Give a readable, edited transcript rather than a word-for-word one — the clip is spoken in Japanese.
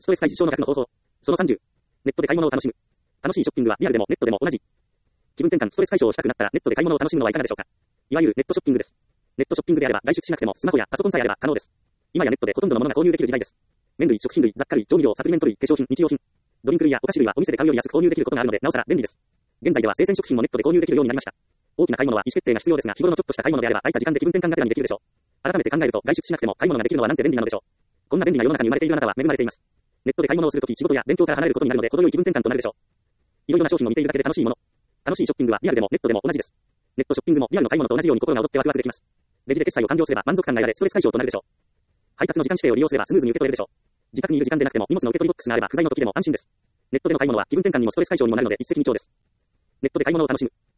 ストレス解消の100の方法。その30。ネットで買い物を楽しむ。楽しいショッピングはリアルでもネットでも同じ。気分転換、ストレス解消をしたくなったらネットで買い物を楽しむのはいかがでしょうか。いわゆるネットショッピングです。ネットショッピングであれば外出しなくてもスマホやパソコンさえあれば可能です。今やネットでほとんどのものが購入できる時代です。麺類、食品類、雑貨類、調味料、サプリメント類、化粧品、日用品、ドリンク類やお菓子類はお店で買うより安く購入できることがあるのでなおさら便利です。現在では生鮮食品もネットで購入できるようになりました。大きな買い物は意思決定が必要ですが、日頃のちょっとした買い物であれば空いた時間で気分転換がてらにできるでしょう。改めて考えると外出しなくても買い物ができるのはなんて便利なのでしょう。こんな便利な世の中に生まれているあなたは恵まれています。ネットで買い物をするとき仕事や勉強から離れることになるので程よい気分転換となるでしょう。いろいろな商品を見ているだけで楽しいもの。楽しいショッピングはリアルでもネットでも同じです。ネットショッピングもリアルの買い物と同じように心が躍ってワクワクできます。レジで決済を完了すれば満足感が得られストレス解消となるでしょう。配達の時間指定を利用すればスムーズに受け取れるでしょう。自宅にいる時間でなくても荷物の受け取りボックスがあれば不在の時でも安心です。ネットでの買い物は気分転換にもストレス解消にもなるので一石二鳥です。ネットで買い物を楽しむ。